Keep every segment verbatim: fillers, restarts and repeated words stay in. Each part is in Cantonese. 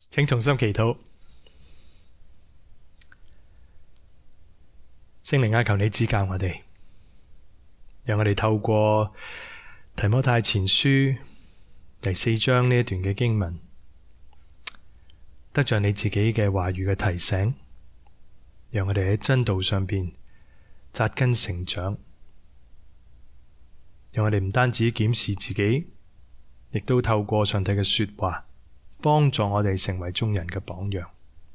請重新祈禱。聖靈啊，求你指教我哋，讓我哋透過提摩太前書第四章呢一段嘅經文，得着你自己嘅話語嘅提醒，讓我哋喺真道上邊扎根成長，讓我哋唔單止檢視自己，亦都透過上帝嘅說話幫助我哋成為眾人嘅榜樣。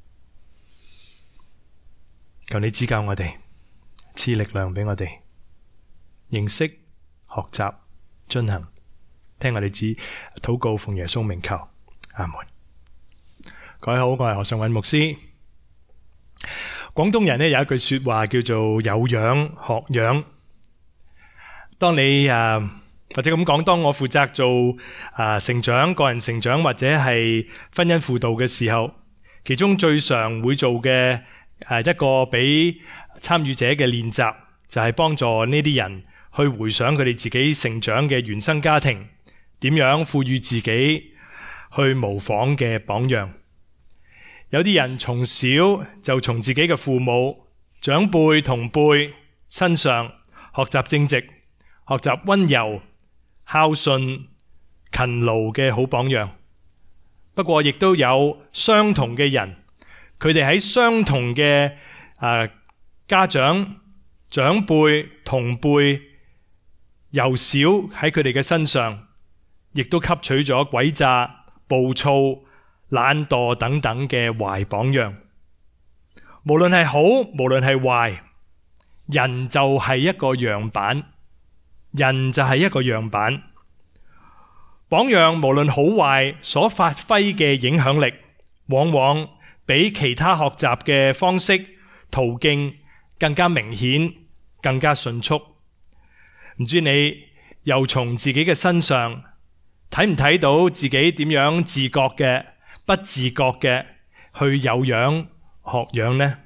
求你指教我哋，賜力量俾我哋認識、學習、遵行。聽我哋指禱告，奉耶穌名求，阿門。各位好，我係何尚韻牧師。廣東人呢有一句說話叫做有樣學樣。當你誒或者咁講，當我負責做誒成長、個人成長或者係婚姻輔導嘅時候，其中最常會做嘅誒一個俾參與者嘅練習，就係幫助呢啲人去回想佢哋自己成長嘅原生家庭，點樣賦予自己去模仿嘅榜樣。有啲人從小就從自己嘅父母、長輩、同輩身上學習正直、學習溫柔、孝順、勤勞嘅好榜樣。不過亦都有相同嘅人，佢哋喺相同嘅誒家長、長輩、同輩，由小喺佢哋嘅身上，亦都吸取咗詭詐、暴躁、懶惰等等嘅壞榜樣。無論係好，無論係壞，人就係一個樣板，人就係一個樣板。榜樣無論好壞，所發揮嘅影響力，往往比其他學習嘅方式、途徑更加明顯，更加迅速。唔知你又從自己嘅身上睇唔睇到自己點樣自覺嘅、不自覺嘅去有樣學樣呢？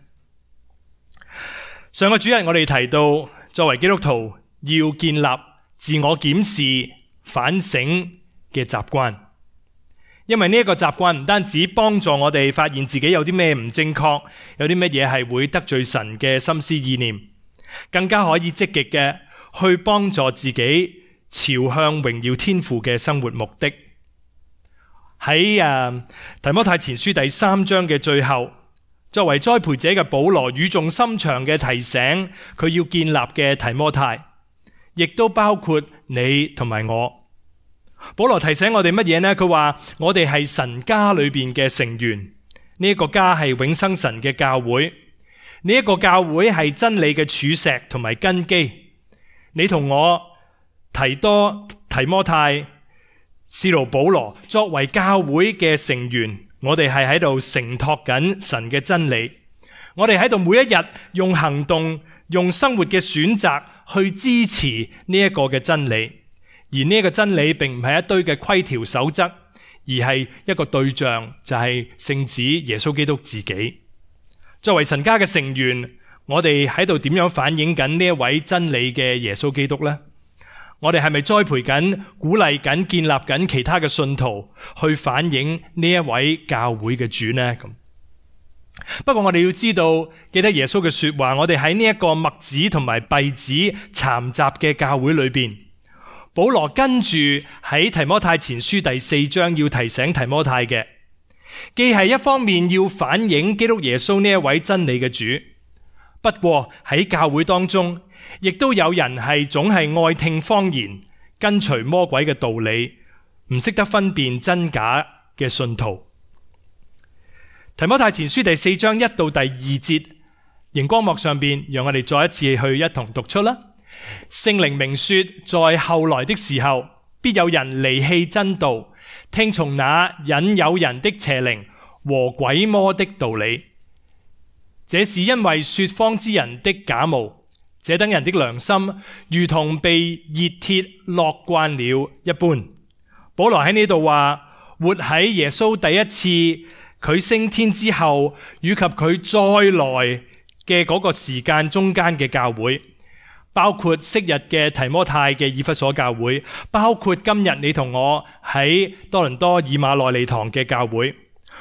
上個主日我哋提到，作為基督徒要建立自我檢視、反省嘅習慣，因為呢一個習慣唔單止幫助我哋發現自己有啲咩唔正確，有啲乜嘢係會得罪神嘅心思意念，更加可以積極嘅去幫助自己朝向榮耀天父嘅生活目的。喺誒提摩太前書第三章嘅最後，作為栽培者嘅保羅語重心長嘅提醒，佢要建立嘅提摩太，亦都包括你同埋我。保羅提醒我哋乜嘢呢？佢話我哋係神家裏邊嘅成員，呢一個家係永生神嘅教會，呢一個教會係真理嘅柱石同埋根基。你同我提多、提摩太、使徒保羅作為教會嘅成員，我哋係喺度承托緊神嘅真理。我哋喺度每一日用行動、用生活嘅選擇去支持呢一個嘅真理。而呢一個真理並唔係一堆嘅規條守則，而係一個對象，就係聖子耶穌基督自己。作為神家嘅成員，我哋喺度點樣反映緊呢一位真理嘅耶穌基督呢？我哋係咪栽培緊、鼓勵緊、建立緊其他嘅信徒去反映呢一位教會嘅主呢？咁不過我哋要知道，記得耶穌嘅說話，我哋喺呢一個麥子同埋稗子摻雜嘅教會裏邊，保羅跟住喺提摩太前書第四章要提醒提摩太嘅，既係一方面要反映基督耶穌呢一位真理嘅主，不過喺教會當中，亦都有人係總係愛聽謊言，跟隨魔鬼嘅道理，唔識得分辨真假嘅信徒。提摩太前書第四章一到第二節，熒光幕上邊，讓我哋再一次去一同讀出啦。聖靈明說，在後來的時候，必有人離棄真道，聽從那引誘人的邪靈和鬼魔的道理。這是因為說謊之人的假冒，這等人的良心如同被熱鐵烙慣了一般。保羅喺呢度話，活喺耶穌第一次佢升天之後，以及佢再來嘅嗰個時間中間嘅教會，包括昔日嘅提摩太嘅以弗所教會，包括今日你同我喺多倫多以馬內利堂嘅教會，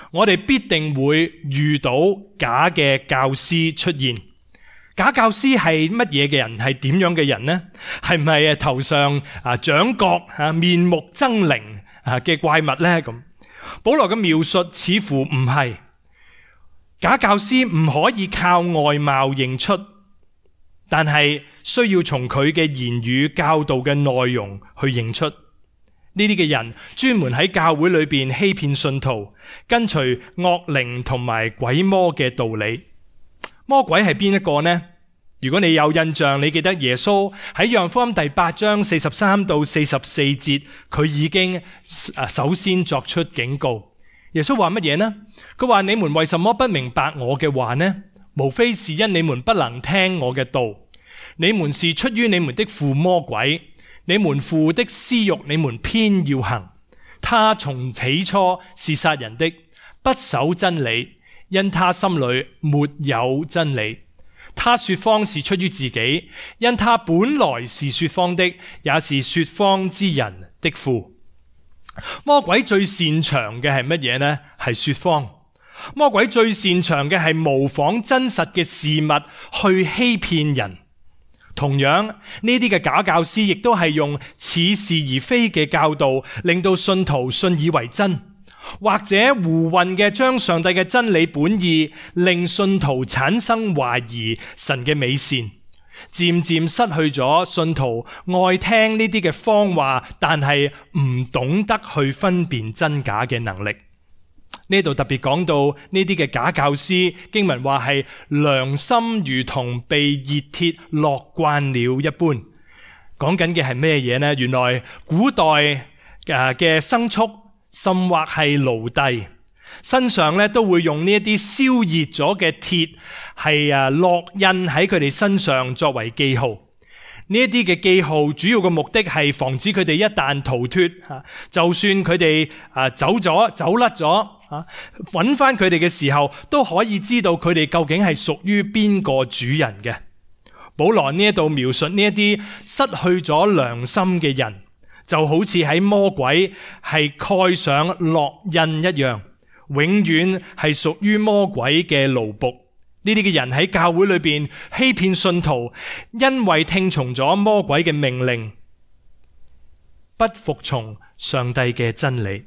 我哋必定會遇到假嘅教師出現。假教師係乜嘢嘅人？係點樣嘅人呢？係唔係頭上啊長角啊面目猙獰啊嘅怪物呢？咁保羅嘅描述似乎唔係。假教師唔可以靠外貌認出，但係需要從佢嘅言語教導嘅內容去認出。呢啲嘅人專門喺教會裏邊欺騙信徒，跟隨惡靈同埋鬼魔嘅道理。魔鬼係邊一個呢？如果你有印象，你記得耶穌喺約翰福音第八章四十三到四十四節，佢已經首先作出警告。耶穌話乜嘢呢？佢話：你們為什麼不明白我嘅話呢？無非是因你們不能聽我嘅道。你們是出於你們的父魔鬼，你們父的私欲，你們偏要行。他從起初是殺人的，不守真理，因他心裏沒有真理。他說謊是出於自己，因他本來是說謊的，也是說謊之人的父。魔鬼最擅長嘅係乜嘢呢？係說謊。魔鬼最擅長嘅係模仿真實嘅事物去欺騙人。同樣呢啲嘅假教師亦都係用似是而非嘅教導，令到信徒信以為真，或者胡混嘅將上帝嘅真理本意，令信徒產生懷疑神嘅美善，漸漸失去咗信徒愛聽呢啲嘅謊話，但係唔懂得去分辨真假嘅能力。呢度特別講到呢啲嘅假教師，經文話係良心如同被熱鐵烙慣了一般。講緊嘅係咩嘢呢？原來古代嘅牲畜，甚或係奴隸，身上咧都會用呢一啲燒熱咗嘅鐵，係啊烙印喺佢哋身上作為記號。呢一啲嘅記號主要嘅目的係防止佢哋一旦逃脫，就算佢哋啊走咗走甩咗啊，揾翻佢哋嘅時候，都可以知道佢哋究竟係屬於邊個主人嘅。保羅呢一度描述呢一啲失去咗良心嘅人，就好似喺魔鬼係蓋上烙印一樣，永遠係屬於魔鬼嘅奴僕。呢啲嘅人喺教會裏邊欺騙信徒，因為聽從咗魔鬼嘅命令，不服從上帝嘅真理。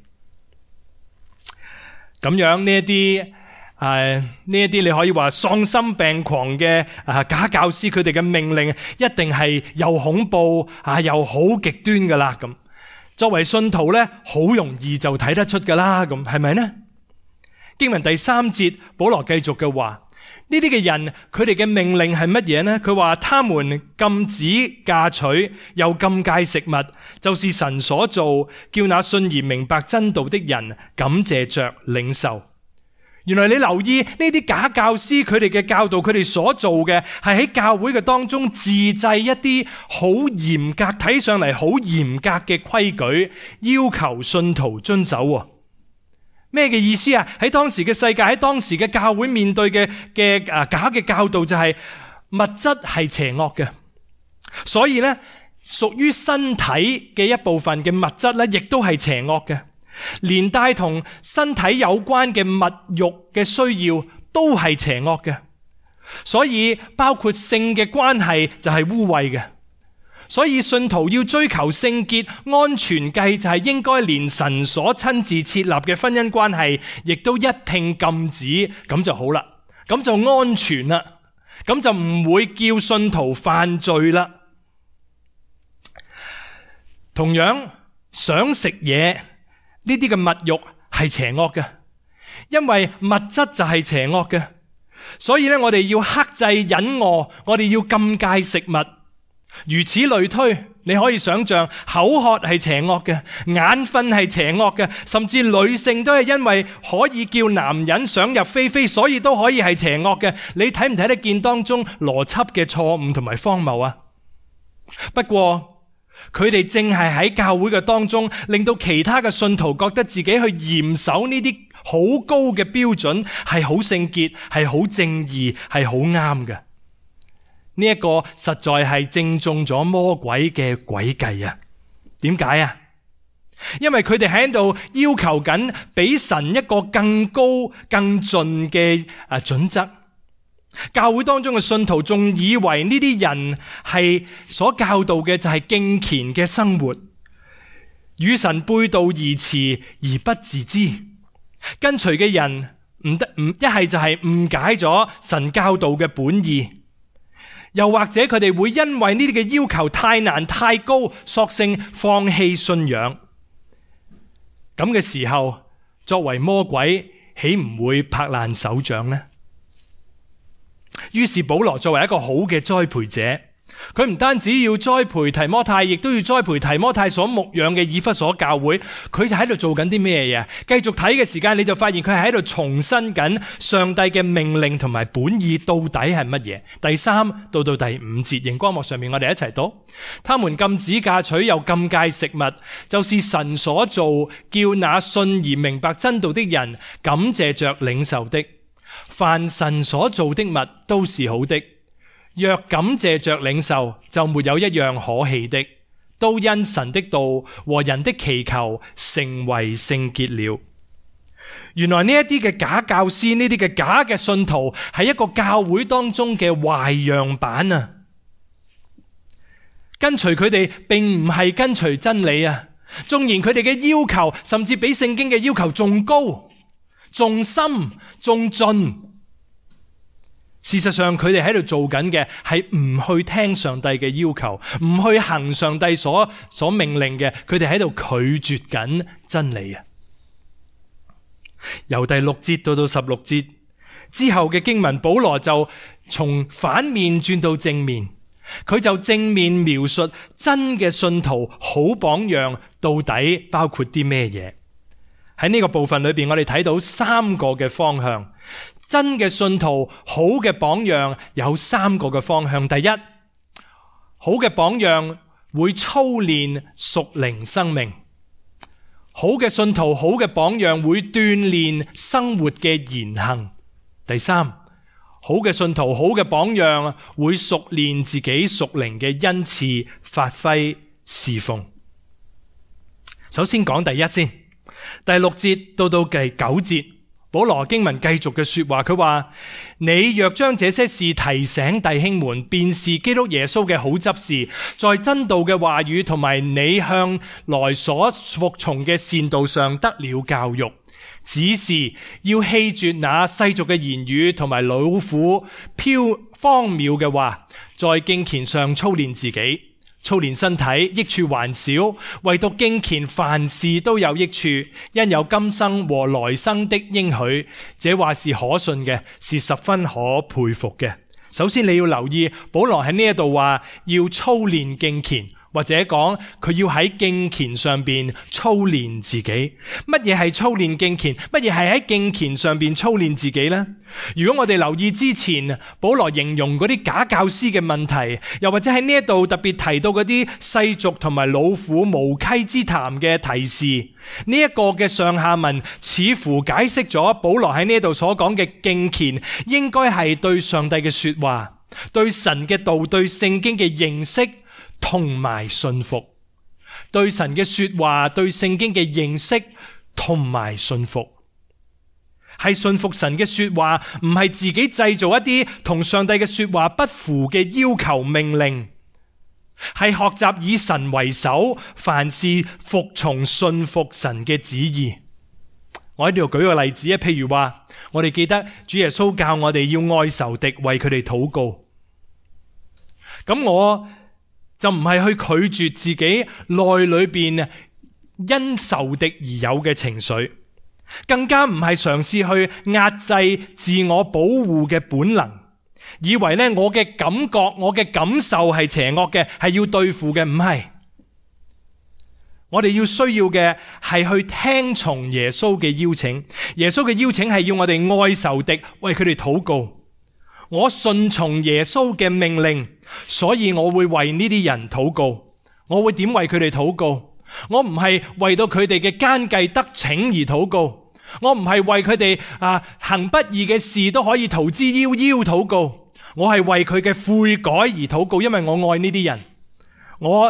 咁樣呢一啲誒呢一啲你可以話喪心病狂嘅啊假教師，佢哋嘅命令一定係又恐怖啊又好極端噶啦。咁作為信徒咧，好容易就睇得出噶啦。咁係咪呢？經文第三節，保羅繼續嘅話。呢啲嘅人，佢哋嘅命令係乜嘢呢？佢話他們禁止嫁娶，又禁戒食物，就是神所做，叫那信而明白真道的人感謝着領受。原來你留意呢啲假教師，佢哋嘅教導，佢哋所做嘅係喺教會嘅當中自製一啲好嚴格，睇上嚟好嚴格嘅規矩，要求信徒遵守。咩嘅意思啊？喺當時嘅世界，喺當時嘅教會面對嘅嘅啊假嘅教導就係物質係邪惡嘅，所以咧屬於身體嘅一部分嘅物質咧，亦都係邪惡嘅，連帶同身體有關嘅物欲嘅需要都係邪惡嘅，所以包括性嘅關係就係污穢嘅。所以信徒要追求聖潔、安全計，就係應該連神所親自設立嘅婚姻關係，亦都一併禁止，咁就好啦，咁就安全啦，咁就唔會叫信徒犯罪啦。同樣想食嘢呢啲嘅物欲係邪惡嘅，因為物質就係邪惡嘅，所以咧我哋要克制忍餓，我哋要禁戒食物。如此類推，你可以想象口渴係邪惡嘅，眼瞓係邪惡嘅，甚至女性都係因為可以叫男人想入非非，所以都可以係邪惡嘅。你睇唔睇得見當中邏輯嘅錯誤同埋荒謬啊？不過佢哋正係喺教會嘅當中，令到其他嘅信徒覺得自己去嚴守呢啲好高嘅標準，係好聖潔，係好正義，係好啱嘅。呢一個實在係正中咗魔鬼嘅詭計啊！點解啊？ 因為佢哋喺度要求緊俾神一個更高更盡嘅啊準則。教會當中嘅信徒仲以為呢啲人係所教導嘅就係敬虔嘅生活，與神背道而馳而不自知。跟隨嘅人唔得唔一係就係誤解咗神教導嘅本意，又或者佢哋會因為呢啲嘅要求太難太高，索性放棄信仰。咁嘅時候，作為魔鬼，豈唔會拍爛手掌呢？於是保羅作為一個好嘅栽培者，佢唔單止要栽培提摩太，亦都要栽培提摩太所牧養嘅以弗所教會。佢就喺度做緊啲咩嘢？繼續睇嘅時間，你就發現佢係喺度重申緊上帝嘅命令同埋本意到底係乜嘢。第三到到第五節，熒光幕上面我哋一齊讀：他們禁止嫁娶，又禁戒食物，就是神所做，叫那信而明白真道的人感謝着領受的。凡神所做的物都是好的，若感謝着領受，就沒有一樣可棄的，都因神的道和人的祈求成為聖潔了。原來呢一啲嘅假教師，呢啲嘅假嘅信徒，係一個教會當中嘅壞樣板啊！跟隨佢哋並唔係跟隨真理啊！縱然佢哋嘅要求甚至比聖經嘅要求仲高、仲深、仲盡，事實上佢哋喺度做緊嘅係唔去聽上帝嘅要求，唔去行上帝所所命令嘅，佢哋喺度拒絕緊真理啊！由第六節到到十六節之後嘅經文，保羅就從反面轉到正面，佢就正面描述真嘅信徒好榜樣到底包括啲咩嘢。喺呢個部分裏邊，我哋睇到三個嘅方向。真嘅信徒好嘅榜樣有三個嘅方向。第一，好嘅榜樣會操練屬靈生命。好嘅信徒，好嘅榜樣會鍛煉生活嘅言行。第三，好嘅信徒，好嘅榜樣會熟練自己屬靈嘅恩賜，發揮侍奉。首先講第一先，第六節到到第九節，保羅經文繼續嘅說話，佢話：你若將這些事提醒弟兄們，便是基督耶穌嘅好執事，在真道嘅話語同埋你向來所服從嘅善道上得了教育。只是要棄絕那世俗嘅言語同埋老虎飄荒謬嘅話，在敬虔上操練自己。操練身體益處還少，唯獨敬虔凡事都有益處，因有今生和來生的應許。這話是可信嘅，是十分可佩服嘅。首先你要留意，保羅喺呢一度話要操練敬虔，或者講佢要喺敬虔上邊操練自己。乜嘢係操練敬虔？乜嘢係喺敬虔上邊操練自己呢？如果我哋留意之前保羅形容嗰啲假教師嘅問題，又或者喺呢一度特別提到嗰啲世俗同埋老虎無稽之談嘅提示，呢一個嘅上下文似乎解釋咗保羅喺呢一度所講嘅敬虔應該係對上帝嘅說話、對神嘅道、對聖經嘅認識同埋信服。對神嘅說話、對聖經嘅認識同埋信服，係信服神嘅說話，唔係自己製造一啲同上帝嘅說話不符嘅要求命令，係學習以神為首，凡事服從信服神嘅旨意。我喺度舉個例子啊，譬如話我哋記得主耶穌教我哋要愛仇敵，為佢哋禱告。咁我就唔係去拒絕自己內裏邊因仇敵而有嘅情緒，更加唔係嘗試去壓制自我保護嘅本能，以為咧我嘅感覺、我嘅感受係邪惡嘅，係要對付嘅。唔係，我哋要需要嘅係去聽從耶穌嘅邀請。耶穌嘅邀請係要我哋愛仇敵，為佢哋禱告。我順從耶穌嘅命令，所以我會為呢啲人禱告。我會點為佢哋禱告？我唔係為到佢哋嘅奸計得逞而禱告，我唔係為佢哋啊行不義嘅事都可以逃之夭夭禱告，我係為佢嘅悔改而禱告，因為我愛呢啲人。我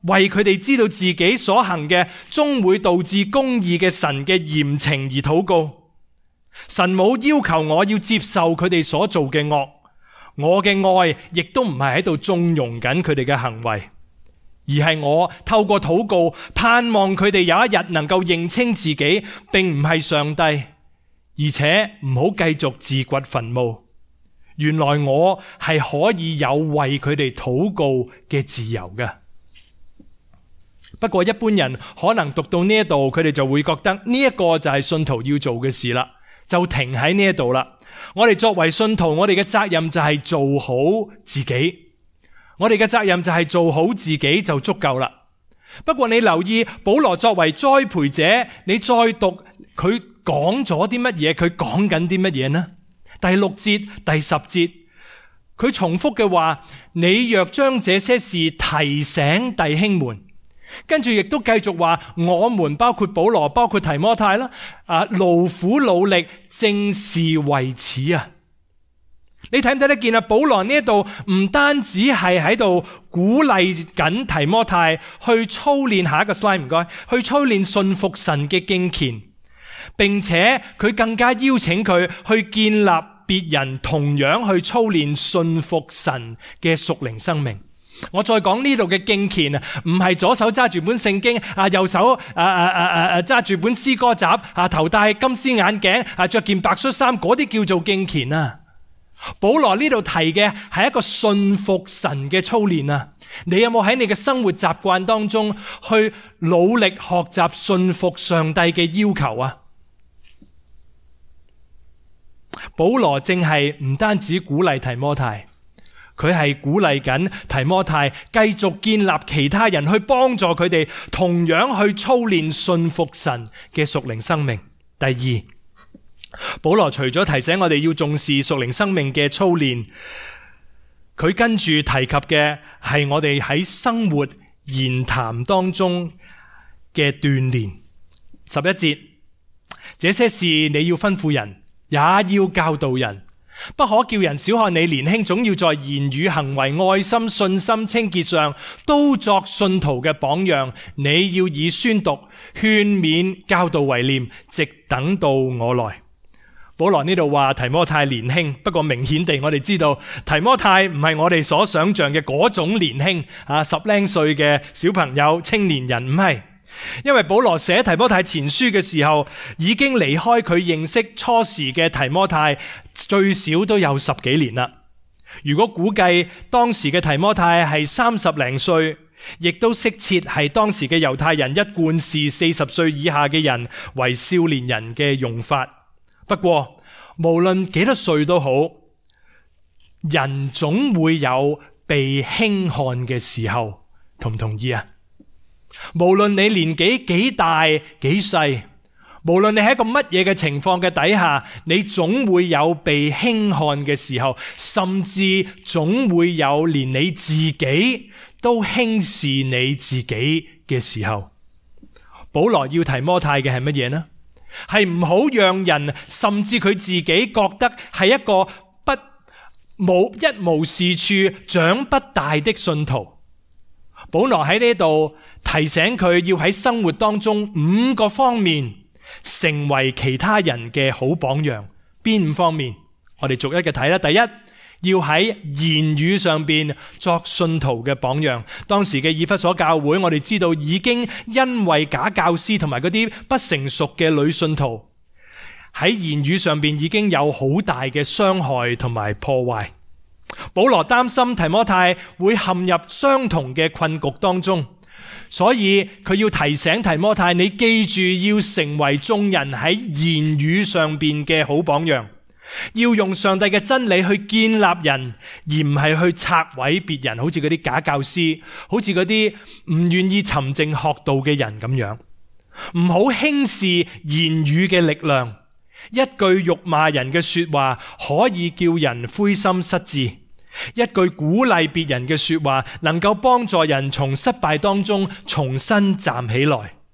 為佢哋知道自己所行嘅終會導致公義嘅神嘅嚴懲而禱告。神冇要求我要接受佢哋所做嘅惡，我嘅愛亦都唔係喺度縱容緊佢哋嘅行為，而係我透過禱告盼望佢哋有一日能夠認清自己並唔係上帝，而且唔好繼續自掘墳墓。原來我係可以有為佢哋禱告嘅自由嘅。不過一般人可能讀到呢一度，佢哋就會覺得呢一個就係信徒要做嘅事啦，就停喺呢一度啦。我哋作為信徒，我哋嘅責任就係做好自己，我哋嘅責任就係做好自己就足夠啦。不過你留意保羅作為栽培者，你再讀佢講咗啲乜嘢，佢講緊啲乜嘢呢？第六節、第十節，佢重複嘅話，你若將這些事提醒弟兄們。跟住亦都繼續話，我們包括保羅，包括提摩太啦，啊，勞苦努力，正是為此啊！你睇唔睇得見啊？保羅呢一度唔單止係喺度鼓勵緊提摩太去操練，下一個 slide 唔該，去操練信服神嘅敬虔，並且佢更加邀請佢去建立別人同樣去操練信服神嘅屬靈生命。我再講呢度嘅敬虔啊，唔係左手揸住本聖經啊，右手啊啊啊啊揸住本詩歌集啊，頭戴金絲眼鏡啊，着件白恤衫，嗰啲叫做敬虔啊。保羅呢度提嘅係一個信服神嘅操練啊。你有冇喺你嘅生活習慣當中去努力學習信服上帝嘅要求啊？保羅正係唔單止鼓勵提摩太，佢係鼓勵緊提摩太繼續建立其他人去幫助佢哋同樣去操練信服神嘅屬靈生命。第二，保羅除咗提醒我哋要重視屬靈生命嘅操練，佢跟住提及嘅係我哋喺生活言談當中嘅鍛煉。十一節，這些事你要吩咐人，也要教導人。不可叫人小看你年輕，總要在言語、行為、愛心、信心、清潔上都作信徒嘅榜樣。你要以宣讀、勸勉、教導為念，直等到我來。保羅呢度話提摩太年輕，不過明顯地我哋知道提摩太唔係我哋所想象嘅嗰種年輕啊，十零歲嘅小朋友、青年人，唔係。因為保羅寫提摩太前書嘅時候，已經離開佢認識初時嘅提摩太最少都有十幾年啦。如果估計當時嘅提摩太係三十零歲，亦都適切係當時嘅猶太人一貫視四十歲以下嘅人為少年人嘅用法。不過無論幾多歲都好，人總會有被輕看嘅時候，同唔同意啊？無論你年紀幾大幾細，無論你喺一個乜嘢嘅情況嘅底下，你總會有被輕看嘅時候，甚至總會有連你自己都輕視你自己嘅時候。保羅要提摩太嘅係乜嘢呢？係唔好讓人甚至佢自己覺得係一個不冇一無是處、長不大的信徒。保羅喺呢度提醒佢要喺生活當中五個方面成為其他人嘅好榜樣。邊五方面？我哋逐一嘅睇啦。第一，要喺言語上邊作信徒嘅榜樣。當時嘅以弗所教會，我哋知道已經因為假教師同埋嗰啲不成熟嘅女信徒喺言語上邊已經有好大嘅傷害同埋破壞。保羅擔心提摩太會陷入相同嘅困局當中，所以佢要提醒提摩太，你記住要成為眾人喺言語上邊嘅好榜樣，要用上帝嘅真理去建立人，而唔係去拆毀別人，好似嗰啲假教師，好似嗰啲唔願意沉靜學道嘅人咁樣。唔好輕視言語嘅力量，一句辱罵人嘅說話可以叫人灰心失志，一句鼓勵別人嘅說話能夠幫助人從失敗當中重新站起來。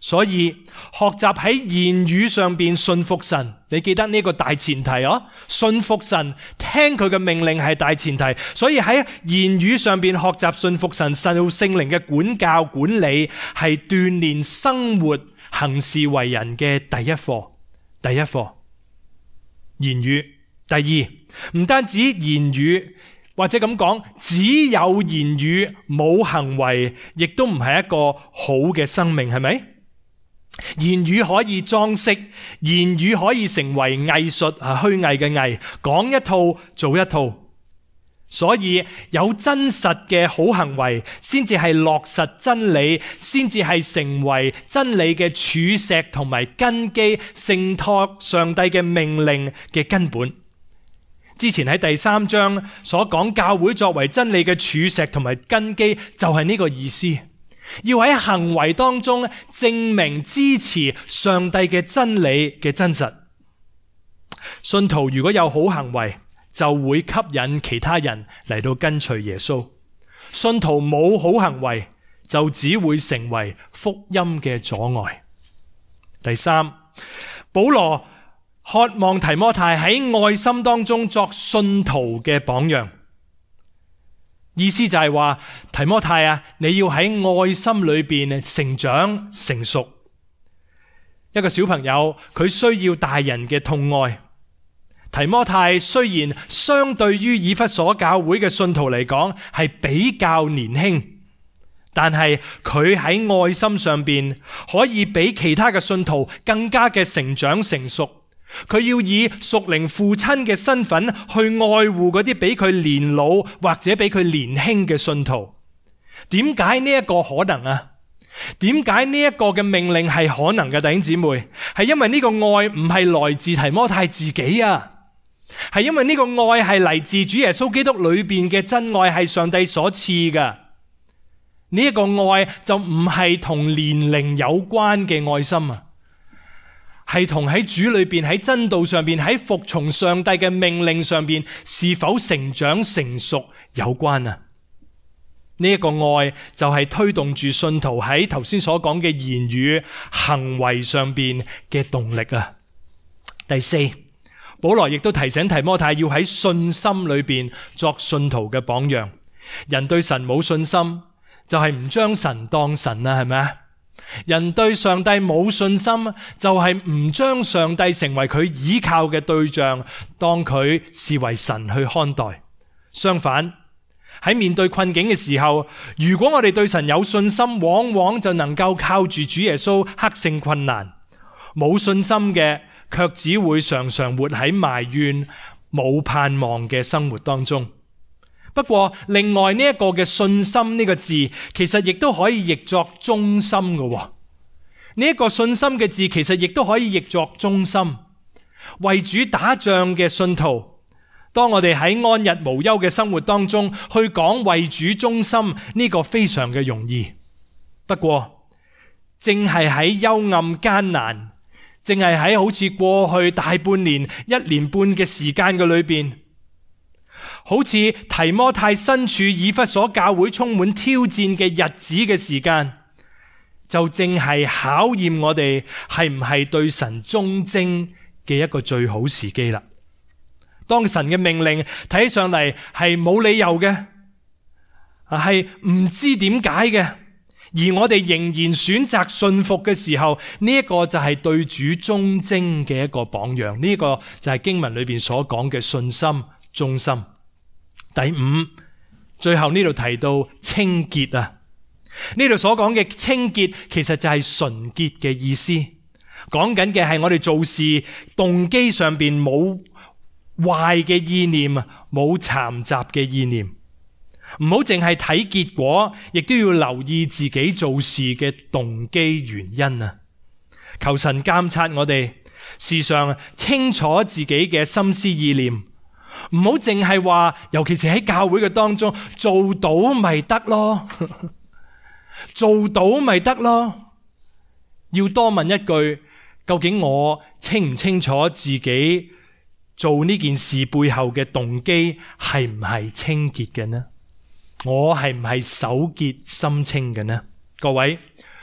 所以學習喺言語上邊信服神，你記得呢個大前提哦，信服神，聽佢嘅命令係大前提。所以喺言語上邊學習信服神，受聖靈嘅管教管理，係鍛煉生活行事為人嘅第一課。第一課，言語。第二，唔單止言語，或者咁講，只有言語冇行為，亦都唔係一個好嘅生命，係咪？言語可以裝飾，言語可以成為藝術，啊，虛偽嘅藝，講一套做一套。所以有真實嘅好行為，先至係落實真理，先至係成為真理嘅柱石同埋根基，承托上帝嘅命令嘅根本。之前喺第三章所講，教會作為真理嘅柱石同埋根基，就係呢個意思。要喺行為當中證明支持上帝嘅真理嘅真實。信徒如果有好行為，就會吸引其他人嚟到跟隨耶穌。信徒冇好行為，就只會成為福音嘅阻礙。第三，保羅渴望提摩太喺愛心當中作信徒嘅榜樣。意思就係話，提摩太啊，你要喺愛心裏邊成長成熟。一個小朋友，佢需要大人嘅痛愛。提摩太雖然相對於以弗所教會嘅信徒嚟講係比較年輕，但係佢喺愛心上邊可以比其他嘅信徒更加嘅成長成熟。佢要以屬靈父親嘅身份去愛護嗰啲比佢年老或者比佢年輕嘅信徒。點解呢一個可能啊？點解呢一個嘅命令係可能嘅？弟兄姊妹，係因為呢個愛唔係來自提摩太自己啊，係因為呢個愛係嚟自主耶穌基督裏邊嘅真愛，係上帝所賜嘅。呢一個愛就唔係同年齡有關嘅愛心啊，係同喺主裏邊，喺真道上邊，喺服從上帝嘅命令上邊是否成長成熟有關啊。呢一個愛就係推動住信徒喺頭先所講嘅言語行為上邊嘅動力啊。第四，保羅亦都提醒提摩太要喺信心裏邊作信徒嘅榜樣。人對神冇信心，就係唔將神當神啦，係咪啊？人對上帝冇信心，就係唔將上帝成為佢依靠嘅對象，當佢視為神去看待。相反，喺面對困境嘅時候，如果我哋對神有信心，往往就能夠靠住主耶穌克勝困難。冇信心嘅，卻只會常常活喺埋怨、冇盼望嘅生活當中。不過，另外呢一個嘅信心呢個字，其實亦都可以譯作忠心嘅。呢一個信心嘅字，其實亦都可以譯作忠心。為主打仗嘅信徒，當我哋喺安逸無憂嘅生活當中去講為主忠心，呢個非常嘅容易。不過，正係喺幽暗艱難，正係喺好似過去大半年、一年半嘅時間嘅裏邊，好似提摩太身處以弗所教會充滿挑戰嘅日子嘅時間，就正係考驗我哋係唔係對神忠貞嘅一個最好時機啦。當神嘅命令睇起上嚟係冇理由嘅，係唔知點解嘅，而我哋仍然選擇信服嘅時候，呢一個就係對主忠貞嘅一個榜樣。呢個就係經文裏邊所講嘅信心、忠心。第五，最後呢度提到清潔啊，呢度所講嘅清潔其實就係純潔嘅意思，講緊嘅係我哋做事動機上邊冇壞嘅意念，冇摻雜嘅意念，唔好淨係睇結果，亦都要留意自己做事嘅動機原因啊！求神監察我哋，時常清楚自己嘅心思意念。唔好淨係話，尤其是喺教會嘅當中，做到咪得咯，做到咪得咯。要多問一句，究竟我清唔清楚自己做呢件事背後嘅動機係唔係清潔嘅呢？我係唔係手潔心清嘅呢？各位，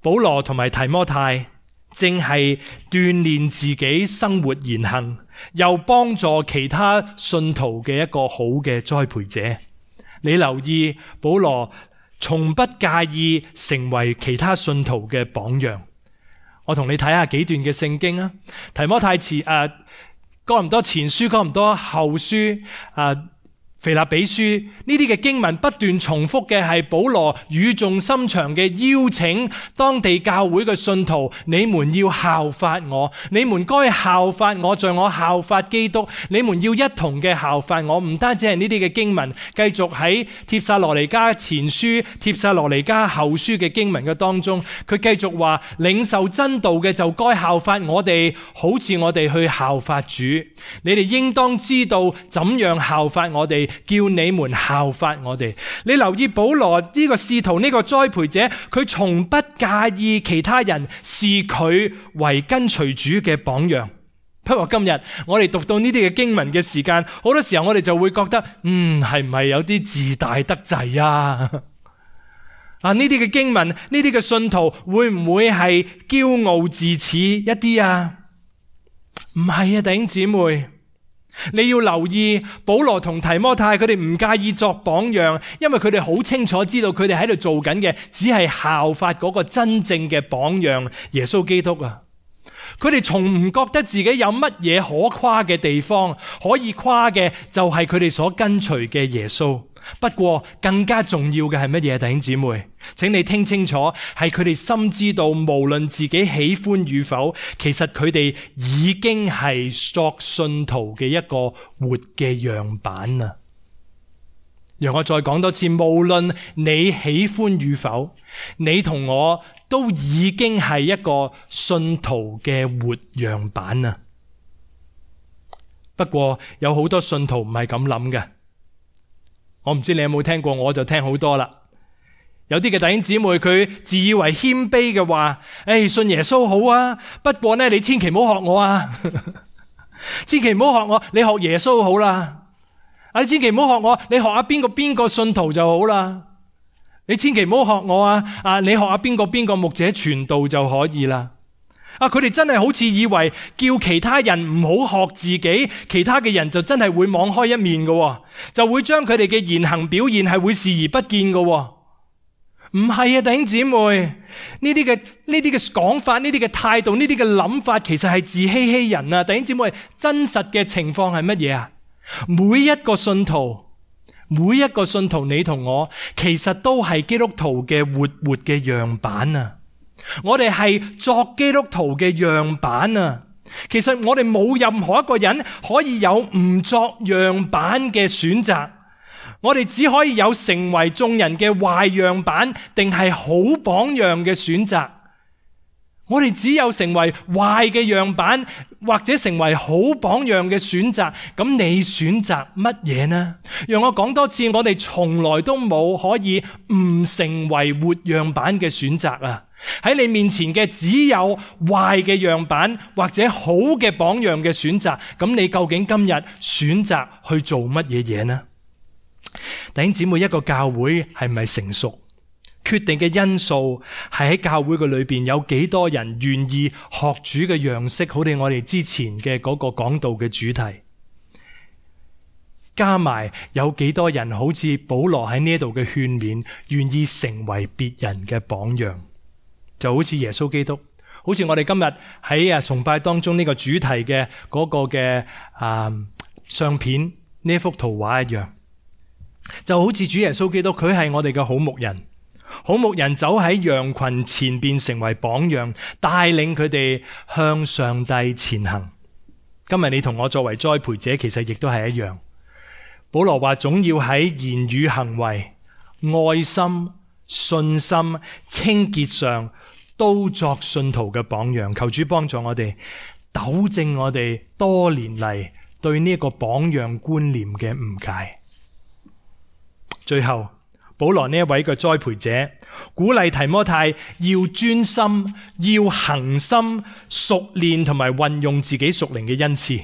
保羅同埋提摩太正係鍛煉自己生活言行，又幫助其他信徒嘅一個好嘅栽培者。你留意，保羅從不介意成為其他信徒嘅榜樣。我同你睇下幾段嘅聖經啊，提摩太前誒哥林多前書、哥林多後書誒腓立比書呢啲嘅經文不斷重複嘅係保羅語重心長嘅邀請當地教會嘅信徒，你們要效法我，你們該效法我，在我效法基督，你們要一同嘅效法我。唔單止係呢啲嘅經文，繼續喺帖撒羅尼迦前書、帖撒羅尼迦後書嘅經文嘅當中，佢繼續話領受真道嘅就該效法我哋，好似我哋去效法主。你哋應當知道怎樣效法我哋，叫你們效法我哋。你留意保羅呢個使徒，呢個栽培者，佢從不介意其他人視佢為跟隨主嘅榜樣。不過今日我哋讀到呢啲嘅經文嘅時間，好多時候我哋就會覺得，嗯，係唔係有啲自大得滯啊？啊，呢啲嘅經文，呢啲嘅信徒會唔會係驕傲自恃一啲啊？唔係啊，弟兄姊妹。你要留意，保羅同提摩太佢哋唔介意作榜樣，因為佢哋好清楚知道佢哋喺度做緊嘅只係效法嗰個真正嘅榜樣耶穌基督啊！佢哋從唔覺得自己有乜嘢可誇嘅地方，可以誇嘅就係佢哋所跟隨嘅耶穌。不過更加重要嘅係乜嘢？弟兄姊妹，請你聽清楚，係佢哋深知道無論自己喜歡與否，其實佢哋已經係作信徒嘅一個活嘅樣板啊！讓我再講多次，無論你喜歡與否，你同我都已經係一個信徒嘅活樣板啊！不過有好多信徒唔係咁諗嘅。我唔知你有冇聽過，我就聽好多啦。有啲嘅弟兄姊妹佢自以為謙卑嘅話，誒、哎，信耶穌好啊，不過呢，你千祈唔好學我啊，千祈唔好學我，你學耶穌好啦。啊，你千祈唔好學我，你學下邊個邊個信徒就好啦。你千祈唔好學我啊，啊，你學下邊個邊個牧者傳道就可以啦。啊！佢哋真係好似以為叫其他人唔好學自己，其他嘅人就真係會網開一面嘅，就會將佢哋嘅言行表現係會視而不見嘅。唔係啊，弟兄姊妹，呢啲嘅呢啲嘅講法，呢啲嘅態度，呢啲嘅諗法，其實係自欺欺人啊！弟兄姊妹，真實嘅情況係乜嘢啊？每一個信徒，每一個信徒，你同我，其實都係基督徒嘅活活嘅樣板啊！我哋係作基督徒嘅樣板啊！其實我哋冇任何一個人可以有唔作樣板嘅選擇，我哋只可以有成為眾人嘅壞樣板，定係好榜樣嘅選擇。我哋只有成為壞嘅樣板，或者成為好榜樣嘅選擇。咁你選擇乜嘢呢？讓我講多次，我哋從來都冇可以唔成為活樣板嘅選擇啊！喺你面前嘅只有壞嘅樣板或者好嘅榜樣嘅選擇，咁你究竟今日選擇去做乜嘢嘢呢？弟兄姊妹，一個教會係咪成熟，決定嘅因素係喺教會嘅裏邊有幾多人願意學主嘅樣式，好似我哋之前嘅嗰個講道嘅主題，加埋有幾多人好似保羅喺呢度嘅勸勉，願意成為別人嘅榜樣。就好似耶穌基督，好似我哋今日喺啊崇拜當中呢個主題嘅嗰個嘅啊相片呢一幅圖畫一樣，就好似主耶穌基督，佢係我哋嘅好牧人，好牧人走喺羊群前邊成為榜樣，帶領佢哋向上帝前行。今日你同我作為栽培者，其實亦都係一樣。保羅話總要喺言語行為、愛心、信心、清潔上都作信徒嘅榜樣。求主幫助我哋，糾正我哋多年嚟對呢個榜樣觀念嘅誤解。最後，保羅呢一位嘅栽培者鼓勵提摩太要專心，要恒心熟練同埋運用自己屬靈嘅恩賜。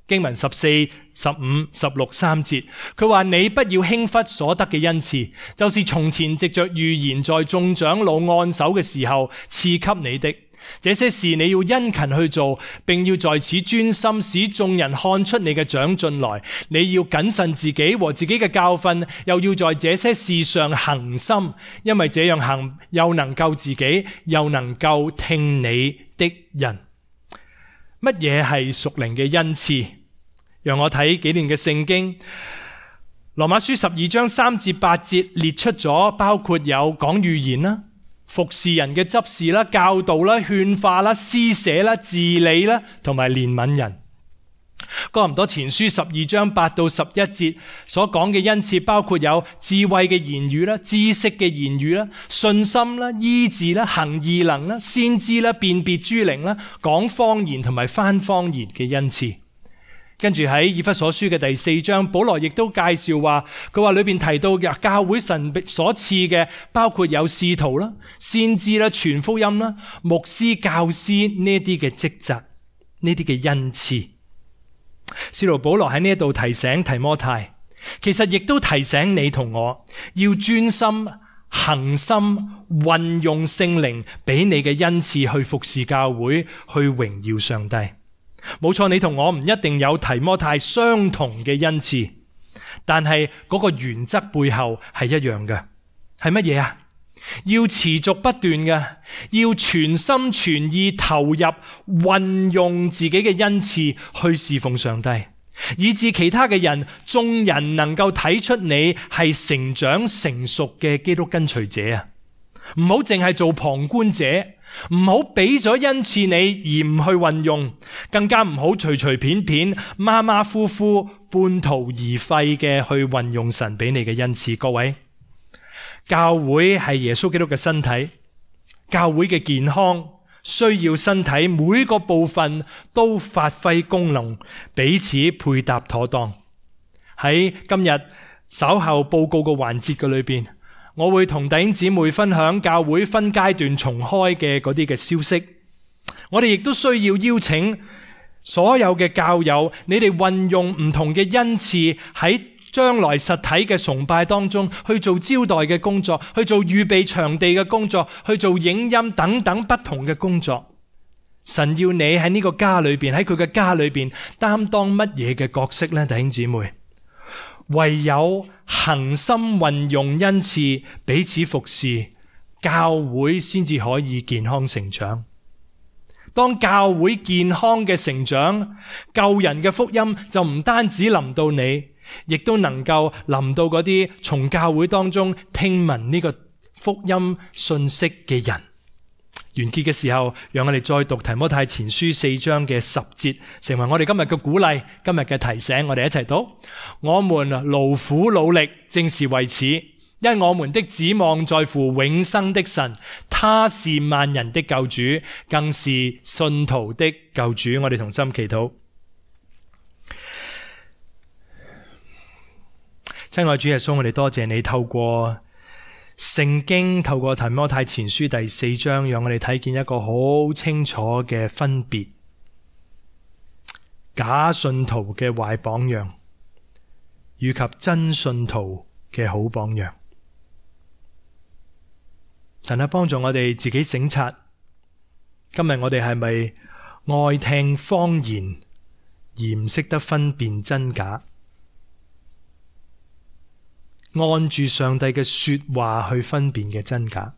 經文十四、十五、十六三節，佢話你不要輕忽所得嘅恩賜，就是從前藉着預言在眾長老按手嘅時候賜給你的。這些事你要殷勤去做，並要在此專心，使眾人看出你嘅長進來。你要謹慎自己和自己嘅教訓，又要在這些事上恒心，因為這樣行又能救自己，又能夠聽你的人。乜嘢係屬靈嘅恩賜？讓我睇幾段嘅聖經。羅馬書十二章三至八節列出咗，包括有講預言啦、服侍人嘅執事啦、教導啦、勸化啦、施捨啦、治理啦，同埋憐憫人。哥林多前書十二章八到十一節所講嘅恩賜，包括有智慧嘅言語啦、知識嘅言語啦、信心啦、醫治啦、行異能啦、先知啦、辨別諸靈啦、講方言同埋翻方言嘅恩賜。跟住喺以弗所書嘅第四章，保羅亦都介紹話，佢話裏邊提到嘅教會神所賜嘅，包括有使徒啦、先知啦、傳福音啦、牧師、教師呢啲嘅職責，呢啲嘅恩賜。使徒保羅喺呢一度提醒提摩太，其實亦都提醒你同我，要專心、恒心運用聖靈俾你嘅恩賜去服侍教會，去榮耀上帝。冇錯，你同我唔一定有提摩太相同嘅恩賜，但係嗰個原則背後係一樣嘅，係乜嘢啊？要持續不斷嘅，要全心全意投入運用自己嘅恩賜去侍奉上帝，以致其他嘅人、眾人能夠睇出你係成長成熟嘅基督跟隨者啊！唔好淨係做旁觀者，唔好俾咗恩賜你而唔去運用，更加唔好隨隨便便、馬馬虎虎、半途而廢嘅去運用神俾你嘅恩賜。各位，教會係耶穌基督嘅身體，教會嘅健康需要身體每個部分都發揮功能，彼此配搭妥當。喺今日稍後報告嘅環節嘅裏邊，我會同弟兄姊妹分享教會分階段重開嘅嗰啲嘅消息。我哋亦都需要邀請所有嘅教友，你哋運用唔同嘅恩賜喺將來實體嘅崇拜當中去做招待嘅工作，去做預備場地嘅工作，去做影音等等不同嘅工作。神要你喺呢個家裏邊，喺佢嘅家裏邊擔當乜嘢嘅角色呢？弟兄姊妹，唯有恒心運用恩賜，彼此服侍，教會先至可以健康成長。當教會健康嘅成長，救人嘅福音就唔單止臨到你，亦都能夠臨到嗰啲從教會當中聽聞呢個福音信息嘅人。完結嘅時候，讓我哋再讀提摩太前書四章嘅十節，成為我哋今日嘅鼓勵，今日嘅提醒。我哋一齊讀：我們勞苦努力，正是為此，因我們的指望在乎永生的神，他是萬人的救主，更是信徒的救主。我哋同心祈禱。親愛主耶穌，我哋多謝你透過聖經，透過提摩太前書第四章，讓我哋睇見一個好清楚嘅分別，假信徒嘅壞榜樣，以及真信徒嘅好榜樣。神啊，幫助我哋自己省察，今日我哋係咪愛聽謊言而唔識得分辨真假？按住上帝嘅說話去分辨嘅真假。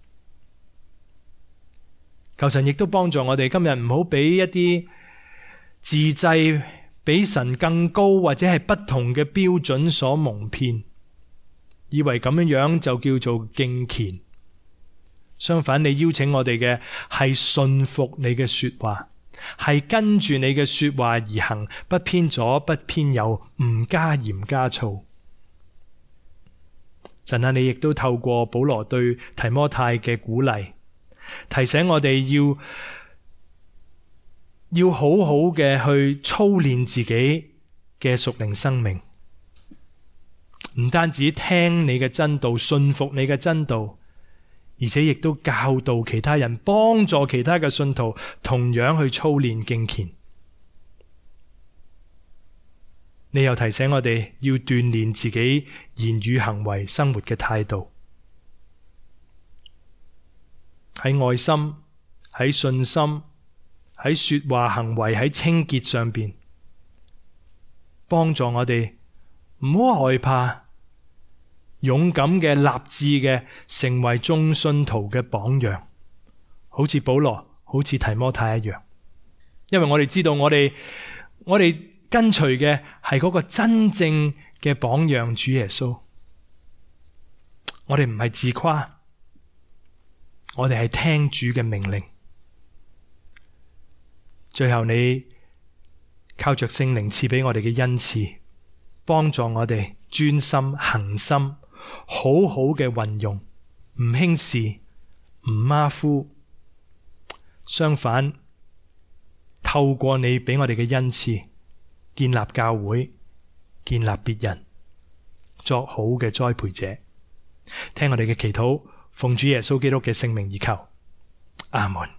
求神亦都幫助我哋今日唔好俾一啲自製比神更高或者係不同嘅標準所蒙騙，以為咁樣樣就叫做敬虔。相反，你邀請我哋嘅係信服你嘅說話，係跟住你嘅說話而行，不偏左不偏右，唔加鹽加醋。神啊，你亦都透過保羅對提摩太嘅鼓勵，提醒我哋要要好好嘅去操練自己嘅屬靈生命，唔單止聽你嘅真道，信服你嘅真道，而且亦都教導其他人，幫助其他嘅信徒同樣去操練敬虔。 你又提醒我哋要鍛煉自己言語行為生活嘅態度，喺愛心、喺信心、喺說話行為、喺清潔上邊，幫助我哋唔好害怕，勇敢嘅、立志嘅，成為眾信徒嘅榜樣，好似保羅、好似提摩太一樣。因為我哋知道我哋我哋跟隨嘅係嗰個真正嘅榜樣主耶穌，我哋唔係自誇，我哋係聽主嘅命令。最後你靠着聖靈賜俾我哋嘅恩賜，幫助我哋專心恆心，好好嘅運用，唔輕視，唔馬虎，相反透過你俾我哋嘅恩賜，建立教會，建立別人，作好嘅栽培者。聽我哋嘅祈禱，奉主耶穌基督嘅聖名而求，阿門。